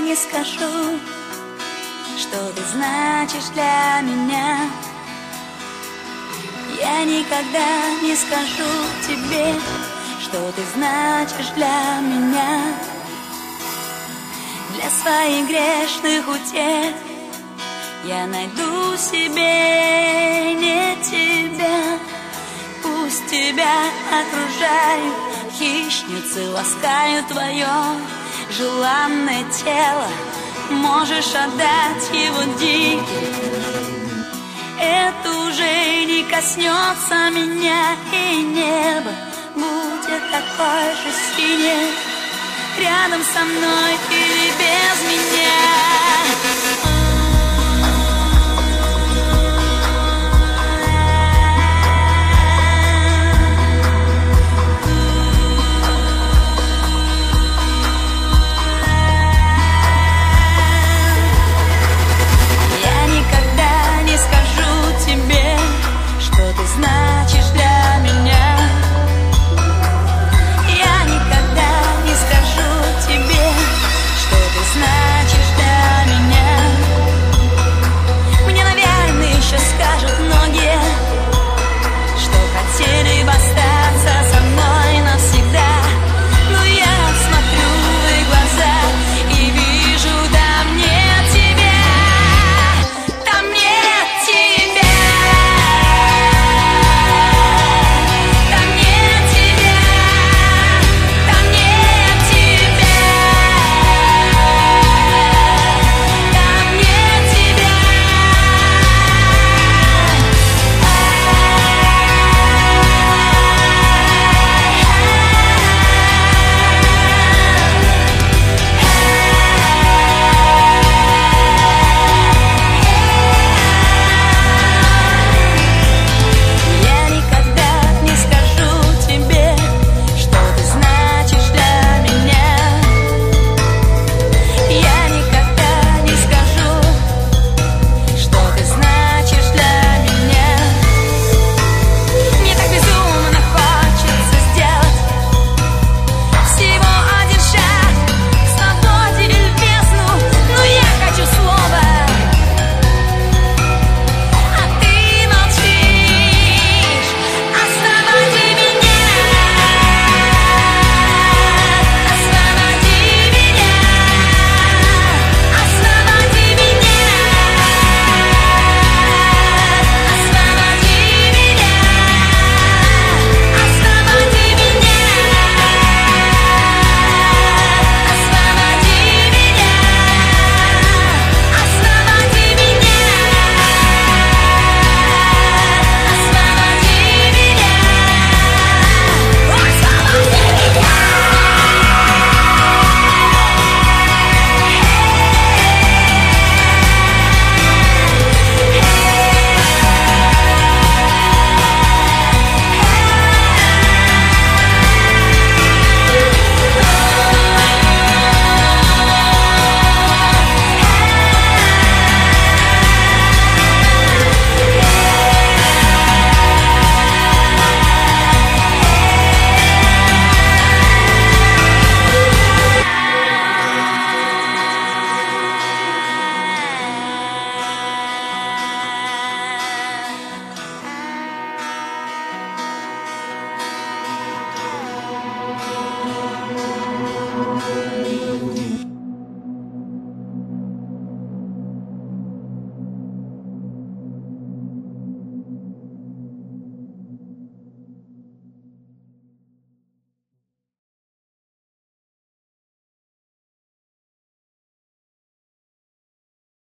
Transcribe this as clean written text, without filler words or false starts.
не скажу, что ты значишь для меня. Я никогда не скажу тебе, что ты значишь для меня. Для своих грешных утех я найду себе не тебя. Пусть тебя окружают хищницы, ласкают твое желанное тело. Можешь отдать его диким, это уже не коснется меня. И небо будет такое же синее рядом со мной или без меня.